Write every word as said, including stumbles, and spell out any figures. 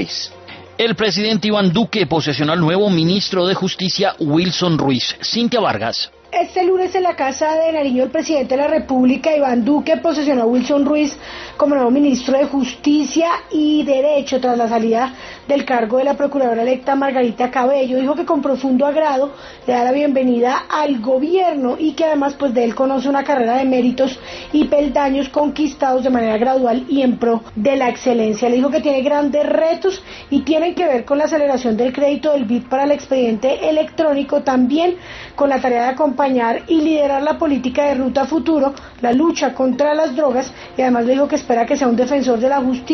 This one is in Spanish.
El presidente Iván Duque posesionó al nuevo ministro de Justicia, Wilson Ruiz. Cintia Vargas. Este lunes en la Casa de Nariño, el presidente de la República, Iván Duque, posesionó a Wilson Ruiz como nuevo ministro de Justicia y Derecho tras la salida del cargo de la procuradora electa Margarita Cabello. Dijo que con profundo agrado le da la bienvenida al gobierno y que además pues de él conoce una carrera de méritos y peldaños conquistados de manera gradual y en pro de la excelencia. Le dijo que tiene grandes retos y tienen que ver con la aceleración del crédito del B I D para el expediente electrónico, también con la tarea de acompañar y liderar la política de ruta futuro, la lucha contra las drogas, y además le dijo que espera que sea un defensor de la justicia